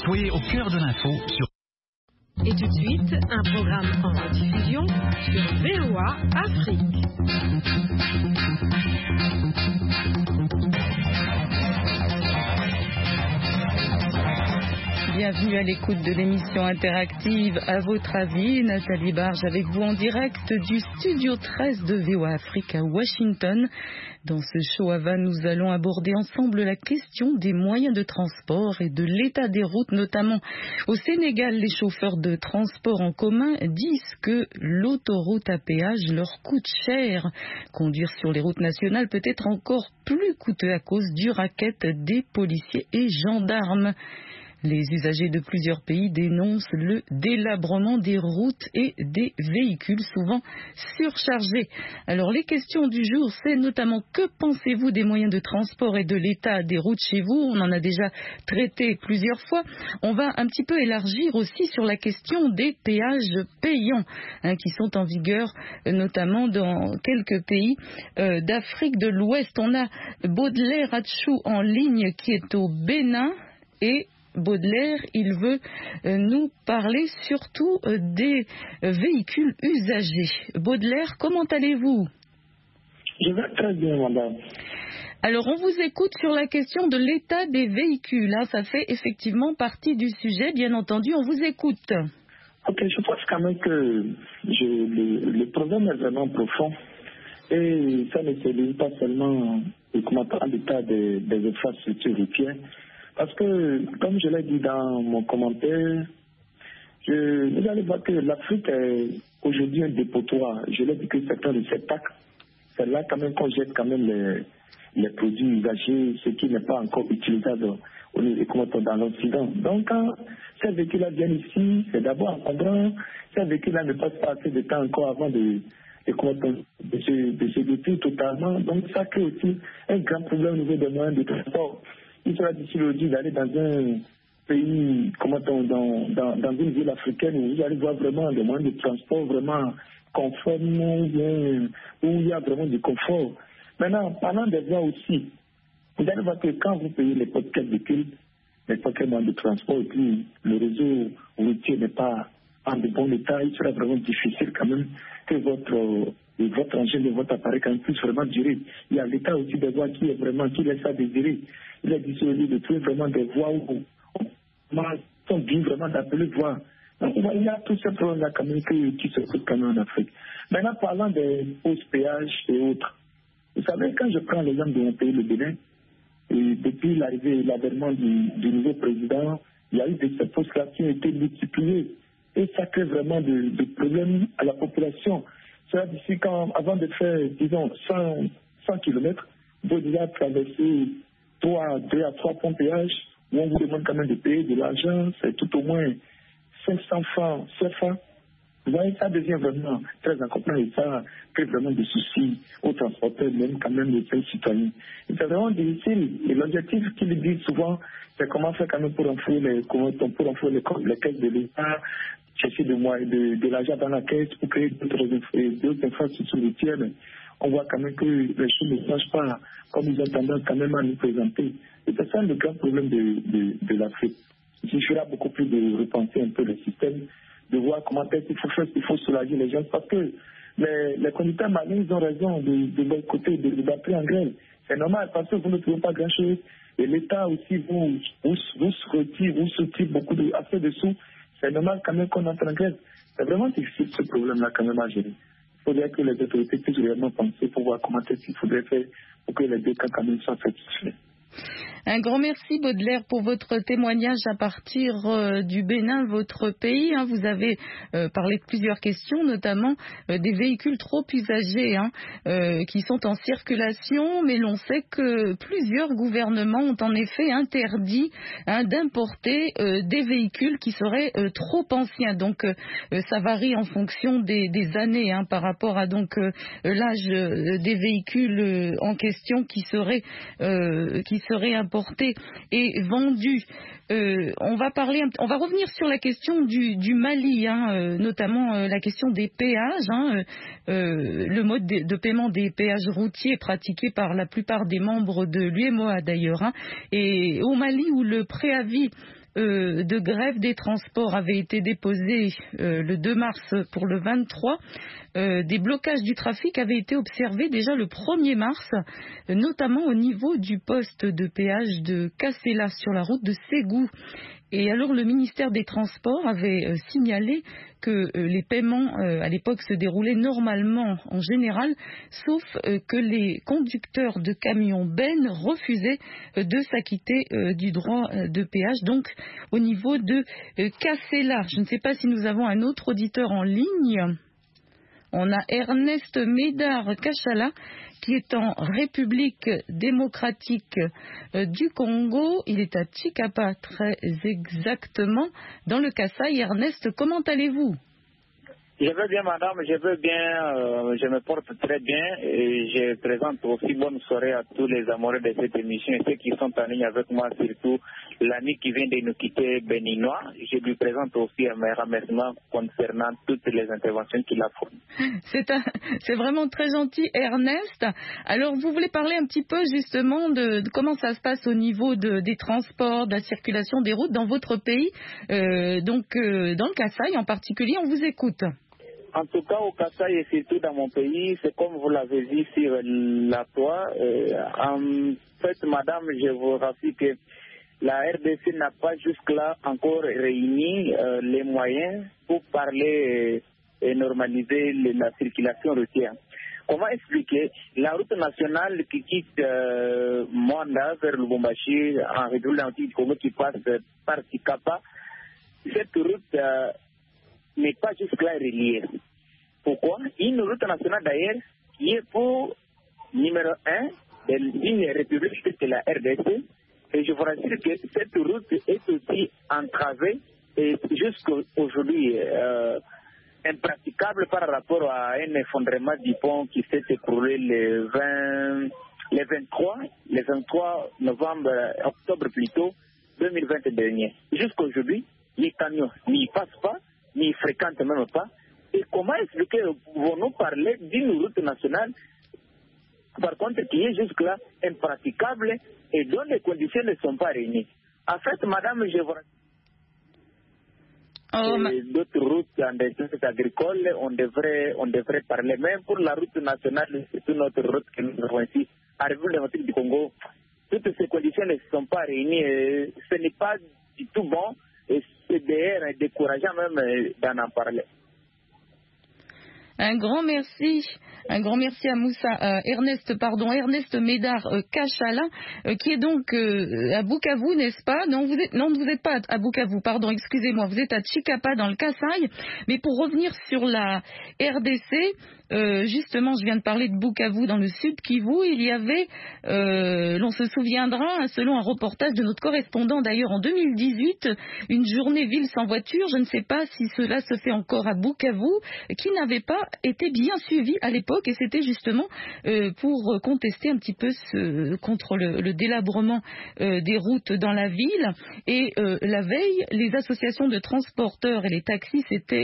Soyez au cœur de l'info sur... Et tout de suite, un programme en rediffusion sur VOA Afrique. Bienvenue à l'écoute de l'émission interactive À votre avis, Nathalie Barge avec vous en direct du studio 13 de VOA Afrique à Washington. Dans ce show AVA, nous allons aborder ensemble la question des moyens de transport et de l'état des routes, notamment au Sénégal. Les chauffeurs de transport en commun disent que l'autoroute à péage leur coûte cher. Conduire sur les routes nationales peut être encore plus coûteux à cause du racket des policiers et gendarmes. Les usagers de plusieurs pays dénoncent le délabrement des routes et des véhicules souvent surchargés. Alors les questions du jour, c'est notamment que pensez-vous des moyens de transport et de l'état des routes chez vous? On en a déjà traité plusieurs fois. On va un petit peu élargir aussi sur la question des péages payants qui sont en vigueur notamment dans quelques pays d'Afrique de l'Ouest. On a Baudelaire Atchou en ligne qui est au Bénin et Baudelaire, il veut nous parler surtout des véhicules usagés. Baudelaire, comment allez-vous? Je vais très bien, madame. Alors, on vous écoute sur la question de l'état des véhicules. Ça fait effectivement partie du sujet, bien entendu. On vous écoute. Ok, je pense quand même que le problème est vraiment profond. Et ça ne se limite pas seulement à l'état des infrastructures routières. Parce que, comme je l'ai dit dans mon commentaire, vous allez voir que l'Afrique est aujourd'hui un dépotoir. Je l'ai dit que certains de ces packs, c'est là quand même qu'on jette quand même les produits usagés, ce qui n'est pas encore utilisable dans l'Occident. Donc, quand ces véhicules-là viennent ici, c'est d'abord encombrant. Ces véhicules-là ne passent pas assez de temps encore avant de se détruire totalement. Donc, ça crée aussi un grand problème au niveau des moyens de transport. Il sera difficile aujourd'hui d'aller dans un pays, dans une ville africaine où vous allez voir vraiment des moyens de transport vraiment conformes, où il y a vraiment du confort. Maintenant, parlant des voies aussi, vous allez voir que quand vous payez les pockets véhicules, les pockets moyens de transport, et puis le réseau routier n'est pas en de bon état, il sera vraiment difficile quand même que votre engin, votre appareil quand même puisse vraiment durer. Il y a l'état aussi des voies qui laisse à désirer. Il est difficile de trouver vraiment des voies où on sont bien vraiment d'appeler voies. Donc il y a tous ces problèmes-là quand même qui se trouvent quand même en Afrique. Maintenant, parlant des hausses péages et autres, vous savez, quand je prends l'exemple de mon pays, le Bénin, et depuis l'avènement du nouveau président, il y a eu ces postes-là qui ont été multipliés. Et ça crée vraiment des problèmes à la population. C'est-à-dire d'ici avant de faire, disons, 100 km, vous devez traverser 2 à 3 points péages où on vous demande quand même de payer de l'argent, c'est tout au moins 500 francs CFA. Vous voyez, ça devient vraiment très incompréhensible et ça crée vraiment des soucis aux transporteurs, même quand même les citoyens. Et c'est vraiment difficile. Et l'objectif qu'ils disent souvent, c'est comment faire quand même pour enfouir les caisses de l'État, chercher de l'argent dans la caisse pour créer d'autres infrastructures routières. On voit quand même que les choses ne changent pas comme ils ont tendance quand même à nous présenter. Et c'est ça le grand problème de l'Afrique. Il suffira beaucoup plus de repenser un peu le système, de voir comment est-ce qu'il faut faire, il faut soulager les gens, parce que les conducteurs maliens, ils ont raison de boycotter, de battre en grève. C'est normal, parce que vous ne trouvez pas grand-chose. Et l'État aussi vous retire assez de sous. C'est normal quand même qu'on entre en grève. C'est vraiment difficile ce problème-là quand même à gérer. Il faudrait que les autorités puissent réellement penser pour voir comment est-ce qu'il faudrait faire pour que les deux cas quand même soient satisfaits. Un grand merci Baudelaire pour votre témoignage à partir du Bénin, votre pays. Vous avez parlé de plusieurs questions, notamment des véhicules trop usagés qui sont en circulation, mais l'on sait que plusieurs gouvernements ont en effet interdit d'importer des véhicules qui seraient trop anciens. Donc ça varie en fonction des années par rapport à donc l'âge des véhicules en question qui seraient importés et vendus. On va revenir sur la question du Mali, notamment la question des péages, le mode de paiement des péages routiers pratiqué par la plupart des membres de l'UEMOA d'ailleurs. Et au Mali, où le préavis de grève des transports avait été déposé le 2 mars pour le 23. Des blocages du trafic avaient été observés déjà le 1er mars, notamment au niveau du poste de péage de Kassela sur la route de Ségou. Et alors le ministère des Transports avait signalé que les paiements à l'époque se déroulaient normalement en général, sauf que les conducteurs de camions bennes refusaient de s'acquitter du droit de péage, donc au niveau de Kassela. Je ne sais pas si nous avons un autre auditeur en ligne. On a Ernest Médard Kachala qui est en République démocratique du Congo. Il est à Tshikapa, très exactement, dans le Kasaï. Ernest, comment allez-vous ? Je veux bien, madame, je veux bien, je me porte très bien et je présente aussi bonne soirée à tous les amoureux de cette émission et ceux qui sont en ligne avec moi, surtout l'ami qui vient de nous quitter, béninois. Je lui présente aussi mes remerciements concernant toutes les interventions qu'il a fournies. C'est vraiment très gentil, Ernest. Alors, vous voulez parler un petit peu justement de comment ça se passe au niveau des transports, de la circulation des routes dans votre pays, donc dans le Kasaï en particulier, on vous écoute. En tout cas, au Kasaï et surtout dans mon pays, c'est comme vous l'avez dit sur la toile. En fait, madame, je vous rassure que la RDC n'a pas jusque-là encore réuni les moyens pour parler et normaliser la circulation routière. Comment expliquer la route nationale qui quitte Mwanda vers Lubumbashi en République du Congo qui passe par Tshikapa? Cette route n'est pas jusque-là reliée. Pourquoi? Une route nationale d'ailleurs qui est pour numéro 1 d'une république que la RDC. Et je vous rassure que cette route est aussi entravée et jusqu'aujourd'hui impraticable par rapport à un effondrement du pont qui s'est écroulé le 23 octobre plutôt, 2020 dernier. Jusqu'aujourd'hui, les camions n'y passent pas, n'y fréquentent même pas. Et comment expliquer, pouvons-nous parler d'une route nationale, par contre, qui est jusque-là impraticable et dont les conditions ne sont pas réunies? En fait, madame, je vous d'autres routes en descente agricole, on devrait parler. Même pour la route nationale, c'est une autre route que nous avons ici, à la République du Congo. Toutes ces conditions ne sont pas réunies et ce n'est pas du tout bon et c'est d'ailleurs décourageant même d'en parler. Un grand merci à Ernest Médard Kachala, qui est donc à Bukavu, n'est-ce pas? Non, vous n'êtes pas à Bukavu, pardon, excusez-moi, vous êtes à Tshikapa dans le Kasaï. Mais pour revenir sur la RDC, justement, je viens de parler de Bukavu dans le sud Kivu. Il y avait, l'on se souviendra, selon un reportage de notre correspondant d'ailleurs en 2018, une journée ville sans voiture. Je ne sais pas si cela se fait encore à Bukavu, qui n'avait pas été bien suivi à l'époque, et c'était justement pour contester un petit peu contre le délabrement des routes dans la ville. Et la veille, les associations de transporteurs et les taxis s'étaient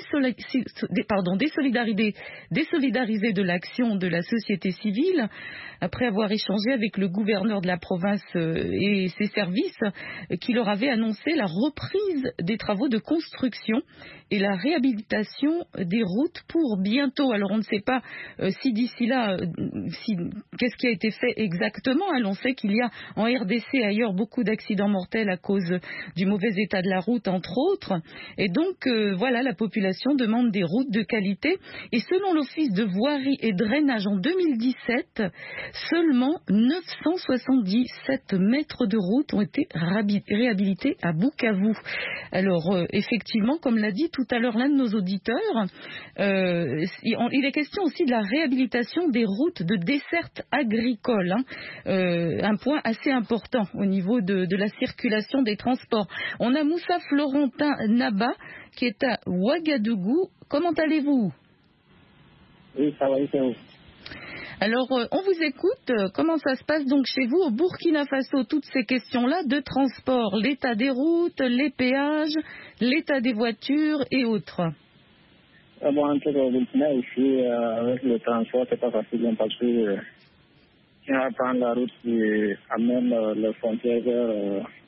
désolidarisés de l'action de la société civile après avoir échangé avec le gouverneur de la province et ses services qui leur avaient annoncé la reprise des travaux de construction et la réhabilitation des routes pour bientôt. Alors on ne sait pas si d'ici là, qu'est-ce qui a été fait exactement. On sait qu'il y a en RDC et ailleurs beaucoup d'accidents mortels à cause du mauvais état de la route, entre autres. Et donc voilà, la population demande des routes de qualité. Et selon l'Office de voirie et drainage en 2017, seulement 977 mètres de route ont été réhabilités à Bukavu. Alors effectivement, comme l'a dit tout à l'heure l'un de nos auditeurs, il est question aussi de la réhabilitation des routes de desserte agricole, un point assez important au niveau de la circulation des transports. On a Moussa Florentin Naba qui est à Ouagadougou. Comment allez-vous? Oui, ça va, c'est vous. Alors, on vous écoute. Comment ça se passe donc chez vous au Burkina Faso, toutes ces questions-là de transport, l'état des routes, les péages, l'état des voitures et autres? Bon, en tout cas, au Burkina, ici, avec le transport, c'est pas facile parce que si on prend la route qui amène les frontières vers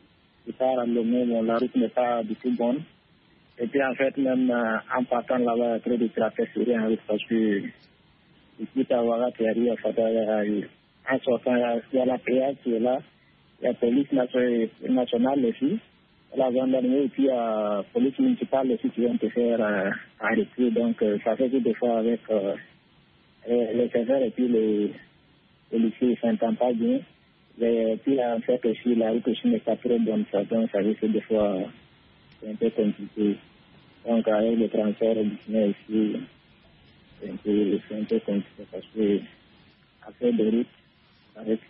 qui part à Lomé, la route n'est pas du tout bonne. Et puis en fait, même en partant là-bas, il y a trop de trafic en route parce que ici, à Ouaga, qui arrive à Fata, en sortant, il y a la péage qui est là, il y a la police nationale aussi, la gendarmerie et puis la police municipale aussi qui vient te faire arrêter. Donc ça fait que des fois avec les chauffeurs et puis les policiers, ils ne s'entendent pas bien. Et puis en fait aussi, la route aussi n'est pas très bonne, donc ça risque des fois c'est un peu compliqué. Donc avec le transport business ici, c'est un peu compliqué parce que après de route, avec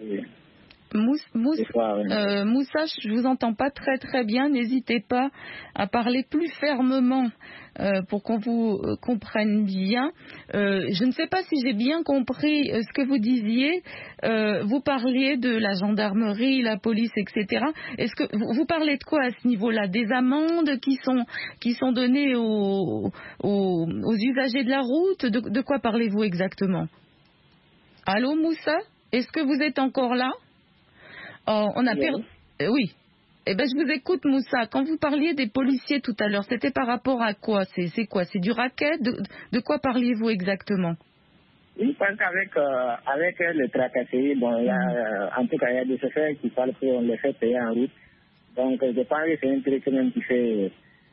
Moussa, je vous entends pas très très bien. N'hésitez pas à parler plus fermement pour qu'on vous comprenne bien. Je ne sais pas si j'ai bien compris ce que vous disiez. Vous parliez de la gendarmerie, la police, etc. Est-ce que vous parlez de quoi à ce niveau-là? Des amendes qui sont données aux usagers de la route? De quoi parlez-vous exactement? Allô, Moussa? Est-ce que vous êtes encore là? Oh, on a perdu. Oui. Eh ben, je vous écoute, Moussa. Quand vous parliez des policiers tout à l'heure, c'était par rapport à quoi? C'est quoi? C'est du racket? De quoi parliez-vous exactement? Oui, parce qu'avec avec le tracasserie, bon, il y a, en tout cas, il y a des chauffeurs qui parlent qu'on les fait payer en route. Donc, je pense que c'est un truc même qui est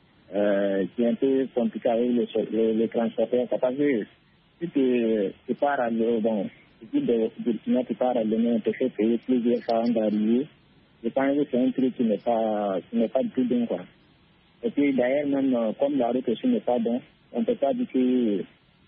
un peu compliqué avec les transporteurs. Parce que si tu pars à l'eau, bon, si tu pars à l'eau, on te fait payer plusieurs fois avant d'arriver. Je pense que c'est un truc qui n'est pas du tout bien, quoi. Et puis, d'ailleurs, même comme la route aussi n'est pas bonne, on ne peut pas dire que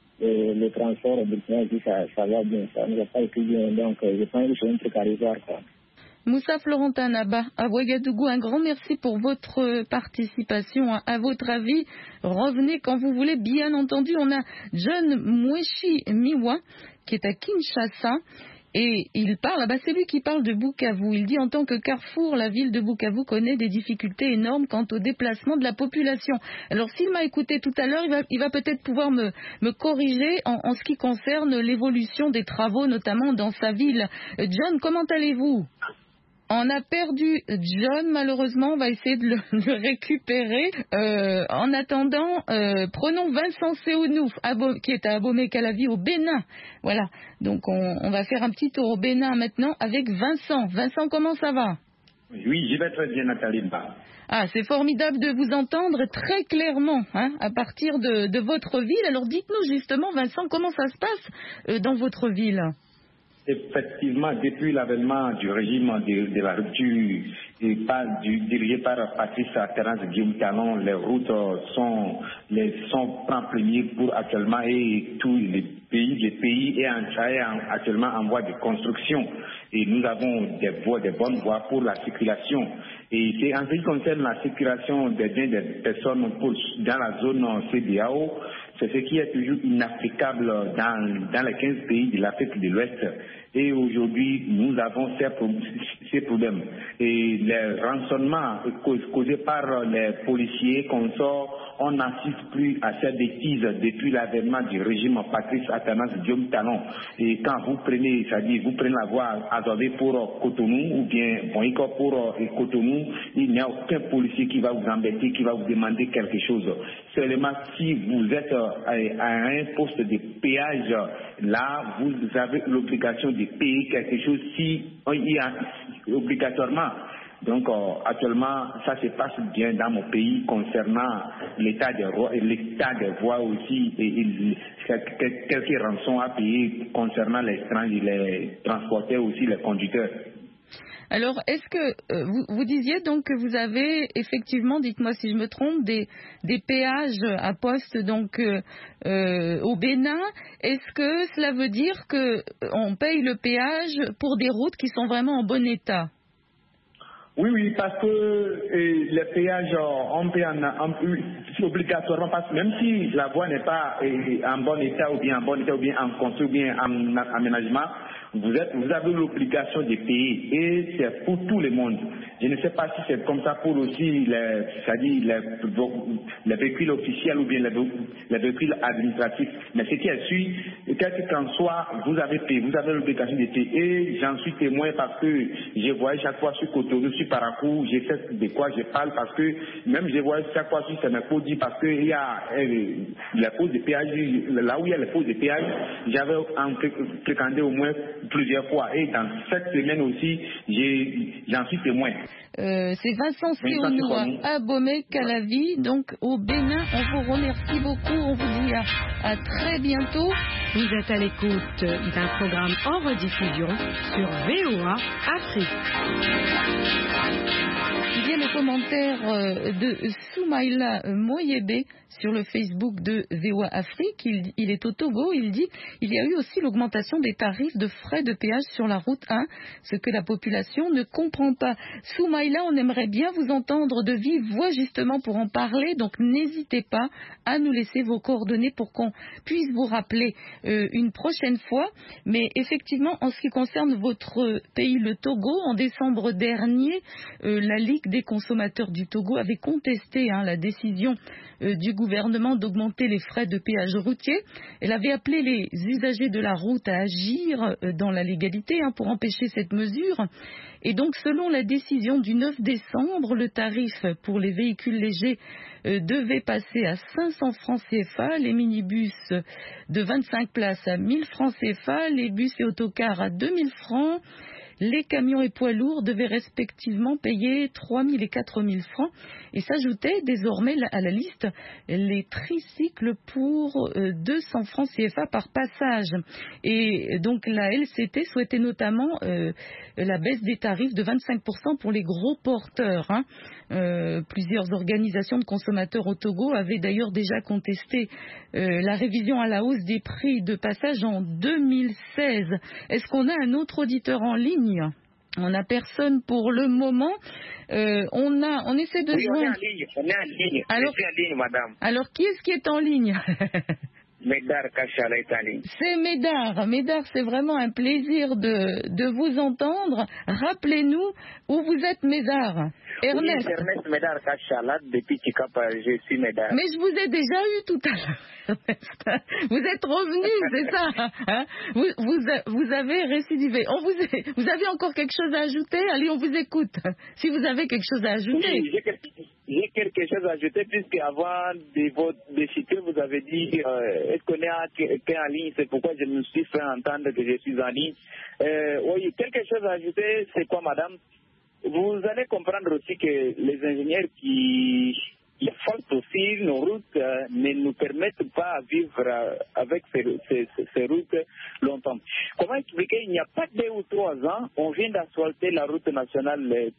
le transport au Burkina ça va bien, ça ne va pas être bien. Donc, je pense que c'est un truc à revoir, quoi. Moussa Florentin Naba, à Ouagadougou, un grand merci pour votre participation. À votre avis, revenez quand vous voulez. Bien entendu, on a John Mweshi Miwa, qui est à Kinshasa. Et il parle, c'est lui qui parle de Bukavu. Il dit en tant que carrefour, la ville de Bukavu connaît des difficultés énormes quant au déplacement de la population. Alors s'il m'a écouté tout à l'heure, il va peut-être pouvoir me corriger en ce qui concerne l'évolution des travaux, notamment dans sa ville. John, comment allez-vous? On a perdu John, malheureusement, on va essayer de le récupérer. En attendant, prenons Vincent Seounou, qui est à Abomey-Calavi au Bénin. Voilà, donc on va faire un petit tour au Bénin maintenant avec Vincent. Vincent, comment ça va? Oui, je vais très bien, Nathalie. Ah, c'est formidable de vous entendre très clairement, à partir de votre ville. Alors dites-nous justement, Vincent, comment ça se passe dans votre ville? Effectivement, depuis l'avènement du régime de la rupture dirigé par Patrice Terence Guillaume Talon, les routes sont en premier pour actuellement et tous les pays est actuellement en voie de construction. Et nous avons des bonnes voies pour la circulation. Et c'est en ce qui concerne la circulation des biens des personnes dans la zone CEDEAO, c'est ce qui est toujours inapplicable dans les 15 pays de l'Afrique de l'Ouest. Et aujourd'hui, nous avons ces problèmes. Et les rançonnements causés par les policiers consorts, on n'assiste plus à ces bêtises depuis l'avènement du régime Patrice Atanas Guillaume Talon. Et quand vous prenez, c'est-à-dire vous prenez la voie accordée pour Cotonou ou bien Boïko pour Cotonou, il n'y a aucun policier qui va vous embêter, qui va vous demander quelque chose. Seulement si vous êtes à un poste de péage, là, vous avez l'obligation de payer quelque chose si il y a obligatoirement. Donc actuellement, ça se passe bien dans mon pays concernant l'état des voies aussi et quelques rançons à payer concernant les transporteurs aussi, les conducteurs. Alors, est-ce que vous disiez donc que vous avez effectivement, dites-moi si je me trompe, des péages à poste donc au Bénin. Est-ce que cela veut dire que on paye le péage pour des routes qui sont vraiment en bon état? Oui, parce que les péages, on paye obligatoirement, parce que même si la voie n'est pas en bon état ou bien en construction ou bien en aménagement, vous avez l'obligation de payer et c'est pour tout le monde. Je ne sais pas si c'est comme ça pour aussi les véhicules officiels ou bien les véhicules administratifs. Mais ce qui est sûr, quel qu'en soit, vous avez payé, vous avez l'obligation de payer. Et j'en suis témoin parce que je voyais chaque fois sur Cotonou, sur Parakou, je sais de quoi je parle parce que même je voyais chaque fois sur Sénéco dit parce qu'il y a les pauses de péage, là où il y a les pauses de péage, j'avais fréquenté au moins plusieurs fois. Et dans cette semaine aussi, j'en suis témoin. C'est Vincent Sionou à Abomey-Calavi, donc au Bénin. On vous remercie beaucoup, on vous dit à très bientôt. Vous êtes à l'écoute d'un programme en rediffusion sur VOA Afrique. Il y a le commentaire de Soumaïla Moyebe sur le Facebook de VOA Afrique. Il est au Togo. Il dit il y a eu aussi l'augmentation des tarifs de frais de péage sur la route 1, ce que la population ne comprend pas. Soumaïla, on aimerait bien vous entendre de vive voix justement pour en parler. Donc n'hésitez pas à nous laisser vos coordonnées pour qu'on puisse vous rappeler une prochaine fois. Mais effectivement, en ce qui concerne votre pays, le Togo, en décembre dernier, la Ligue des consommateurs du Togo avait contesté la décision du gouvernement d'augmenter les frais de péage routier. Elle avait appelé les usagers de la route à agir dans la légalité pour empêcher cette mesure. Et donc, selon la décision du 9 décembre, le tarif pour les véhicules légers devait passer à 500 francs CFA, les minibus de 25 places à 1000 francs CFA, les bus et autocars à 2000 francs. Les camions et poids lourds devaient respectivement payer 3 000 et 4 000 francs et s'ajoutaient désormais à la liste les tricycles pour 200 francs CFA par passage. Et donc la LCT souhaitait notamment la baisse des tarifs de 25% pour les gros porteurs. Plusieurs organisations de consommateurs au Togo avaient d'ailleurs déjà contesté la révision à la hausse des prix de passage en 2016. Est-ce qu'on a un autre auditeur en ligne ? On n'a personne pour le moment. On essaie de joindre. On est en ligne. Alors, je suis en ligne, madame. Alors, qui est-ce qui est en ligne? Médard Kachala est en ligne. C'est Médard. Médard, c'est vraiment un plaisir de vous entendre. Rappelez-nous où vous êtes, Médard. Ernest. Oui, Ernest Médard Kachala, depuis Chikapa, je suis Médard. Mais je vous ai déjà eu tout à l'heure, Ernest. Vous êtes revenu, c'est ça, vous avez récidivé. Vous avez encore quelque chose à ajouter? Allez, on vous écoute. Si vous avez quelque chose à ajouter. Oui, j'ai quelque chose à ajouter, puisque avant de citer, vous avez dit est-ce qu'on est en ligne, c'est pourquoi je me suis fait entendre que je suis en ligne. Oui, quelque chose à ajouter, c'est quoi, madame? Vous allez comprendre aussi que les ingénieurs qui fassent aussi nos routes ne nous permettent pas de vivre avec ces routes longtemps. Comment expliquer? Il n'y a pas 2 ou 3 ans, on vient d'asphalter la route nationale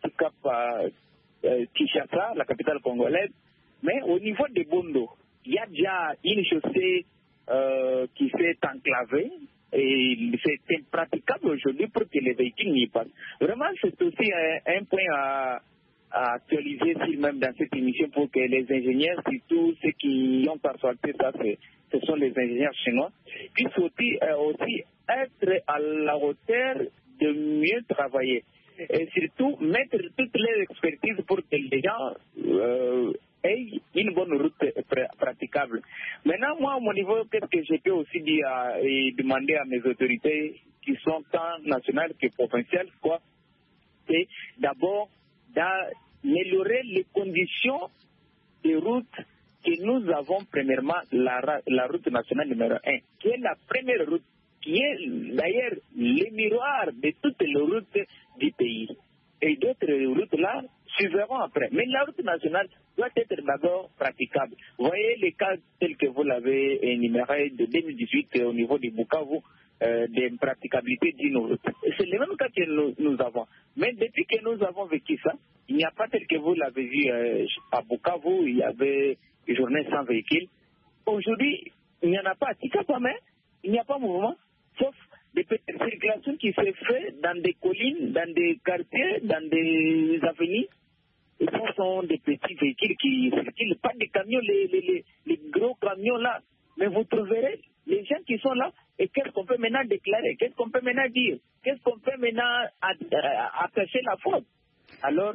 Kinshasa, la capitale congolaise, mais au niveau de Bondo, il y a déjà une chaussée qui s'est enclavée et c'est impraticable aujourd'hui pour que les véhicules n'y passent. Vraiment, c'est aussi un point à actualiser même dans cette émission pour que les ingénieurs, surtout ceux qui ont asphalté ça, ce sont les ingénieurs chinois, puissent aussi être à la hauteur de mieux travailler. Et surtout mettre toutes les expertises pour que les gens aient une bonne route praticable. Maintenant, moi, à mon niveau, qu'est-ce que je peux aussi dire et demander à mes autorités qui sont tant nationales que provinciales, c'est d'abord d'améliorer les conditions de route que nous avons. Premièrement, la route nationale numéro 1, qui est la première route, qui est d'ailleurs le miroir de toutes les routes du pays. Et d'autres routes là suivront après. Mais la route nationale doit être d'abord praticable. Vous voyez les cas tels que vous l'avez énuméré de 2018 au niveau du Bukavu, d'impraticabilité d'une route. C'est le même cas que nous avons. Mais depuis que nous avons vécu ça, il n'y a pas tel que vous l'avez vu à Bukavu, il y avait une journée sans véhicule. Aujourd'hui, il n'y en a pas. Il n'y a pas mouvement, sauf des petites circulations qui se font dans des collines, dans des quartiers, dans des avenues. Et ce sont des petits véhicules qui circulent, pas des camions, les gros camions là. Mais vous trouverez les gens qui sont là. Et qu'est-ce qu'on peut maintenant déclarer? Qu'est-ce qu'on peut maintenant dire? Qu'est-ce qu'on peut maintenant attacher la faute? Alors,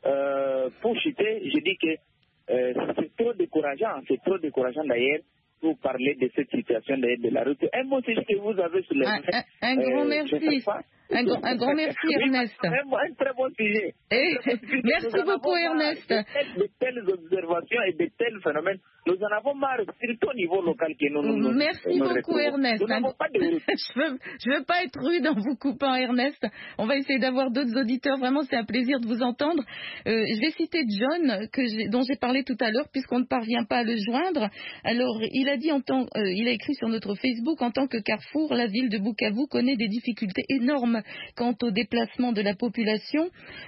pour chuter, je dis que c'est trop décourageant d'ailleurs pour parler de cette situation de la route. Un mot que vous avez sur les un grand merci. Un grand merci, Ernest. Un très bon sujet. Merci beaucoup, Ernest. De telles observations et de tels phénomènes, nous en avons marre, surtout au niveau local. Merci beaucoup, Ernest. Nous n'avons pas de route. Je veux pas être rude en vous coupant, Ernest. On va essayer d'avoir d'autres auditeurs. Vraiment, c'est un plaisir de vous entendre. Je vais citer John, dont j'ai parlé tout à l'heure, puisqu'on ne parvient pas à le joindre. Alors, il a dit il a écrit sur notre Facebook, en tant que Carrefour, la ville de Bukavu connaît des difficultés énormes quant au déplacement de la population,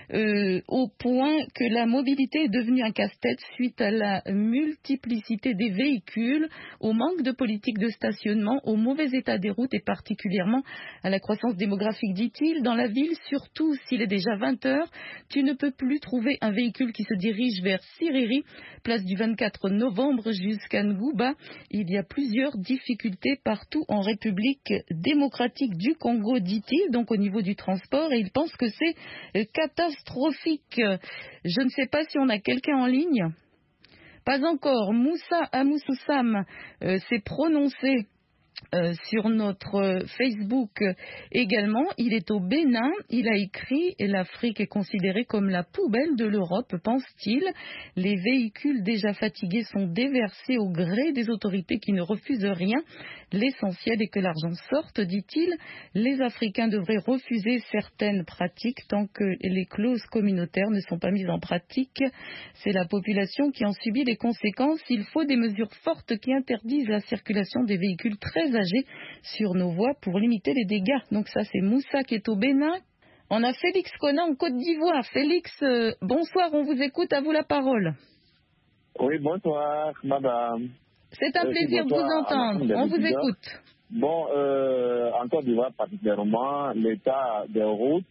au point que la mobilité est devenue un casse-tête suite à la multiplicité des véhicules, au manque de politique de stationnement, au mauvais état des routes et particulièrement à la croissance démographique, dit-il. Dans la ville, surtout s'il est déjà 20 heures, tu ne peux plus trouver un véhicule qui se dirige vers Siriri, place du 24 novembre jusqu'à Ngouba. Il y a plusieurs difficultés partout en République démocratique du Congo, dit-il, donc au niveau du transport, et il pense que c'est catastrophique. Je ne sais pas si on a quelqu'un en ligne. Pas encore. Moussa Amoussoussam s'est prononcé sur notre Facebook également. Il est au Bénin. Il a écrit « L'Afrique est considérée comme la poubelle de l'Europe, pense-t-il. Les véhicules déjà fatigués sont déversés au gré des autorités qui ne refusent rien. L'essentiel est que l'argent sorte, dit-il. Les Africains devraient refuser certaines pratiques tant que les clauses communautaires ne sont pas mises en pratique. C'est la population qui en subit les conséquences. Il faut des mesures fortes qui interdisent la circulation des véhicules très âgés sur nos voies pour limiter les dégâts. » Donc ça, c'est Moussa qui est au Bénin. On a Félix Conan en Côte d'Ivoire. Félix, bonsoir, on vous écoute, à vous la parole. Oui, bonsoir, madame. C'est un plaisir de vous entendre. On vous écoute. Bon, en Côte d'Ivoire particulièrement, l'état des routes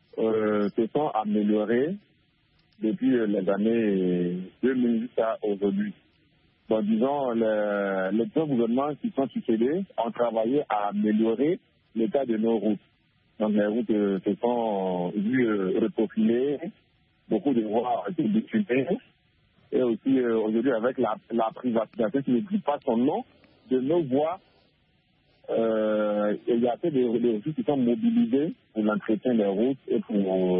se sont améliorés depuis les années 2000 jusqu'à aujourd'hui. Donc, disons, les deux gouvernements qui sont succédés ont travaillé à améliorer l'état de nos routes. Donc, les routes se sont vues reprofiler, beaucoup de voies ont été bitumées. Et aussi, aujourd'hui, avec la privatisation qui ne dit pas son nom, de nos voies, il y a des ressources qui sont mobilisées pour l'entretien des routes et pour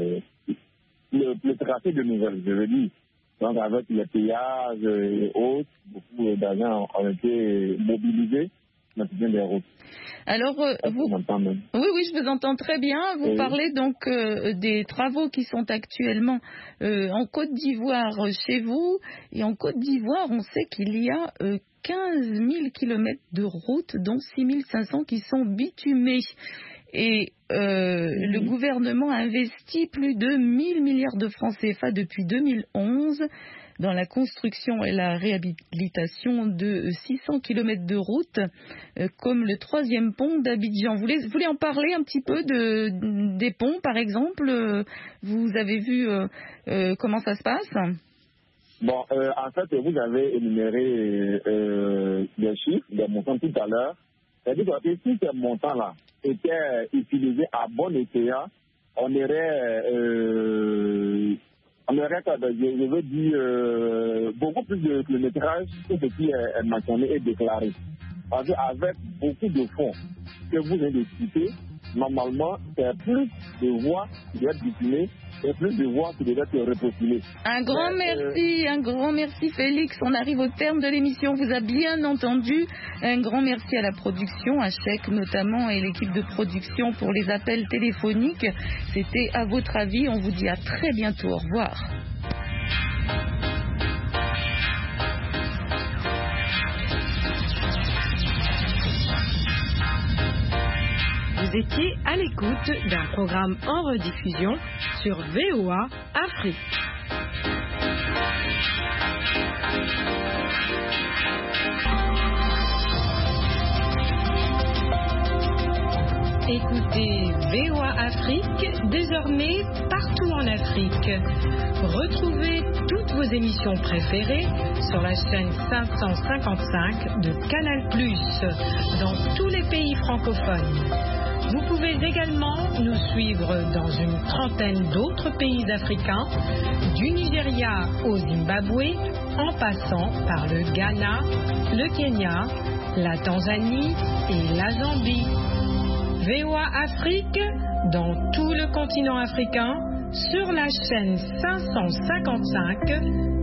le tracé de nouvelles, je veux dire. Donc, avec les péages et autres, beaucoup d'argent ont été mobilisés pour l'entretien des routes. Alors, oui, je vous entends très bien. Vous parlez donc des travaux qui sont actuellement en Côte d'Ivoire chez vous. Et en Côte d'Ivoire, on sait qu'il y a 15 000 kilomètres de routes, dont 6 500 qui sont bitumées. Et le gouvernement a investi plus de 1 000 milliards de francs CFA depuis 2011 dans la construction et la réhabilitation de 600 km de route, comme le 3e pont d'Abidjan. Vous voulez en parler un petit peu des ponts, par exemple? Vous avez vu comment ça se passe? Bon, en fait, vous avez énuméré des chiffres, des montants tout à l'heure. C'est-à-dire que si ces montants-là étaient utilisés à bon escient, on aurait, je veux dire, beaucoup plus de kilométrage que ce qui est mentionné et déclaré. Parce qu'avec beaucoup de fonds que vous venez de citer, normalement, c'est plus de voies qui doivent être bitumées et plus de voies qui doivent être reprofilées. Un grand merci Félix. On arrive au terme de l'émission. Vous a bien entendu. Un grand merci à la production, à Chèque notamment et l'équipe de production pour les appels téléphoniques. C'était À votre avis. On vous dit à très bientôt. Au revoir. Vous étiez à l'écoute d'un programme en rediffusion sur VOA Afrique. Écoutez VOA Afrique désormais partout en Afrique. Retrouvez toutes vos émissions préférées sur la chaîne 555 de Canal+, dans tous les pays francophones. Vous pouvez également nous suivre dans une trentaine d'autres pays africains, du Nigeria au Zimbabwe, en passant par le Ghana, le Kenya, la Tanzanie et la Zambie. VOA Afrique, dans tout le continent africain, sur la chaîne 555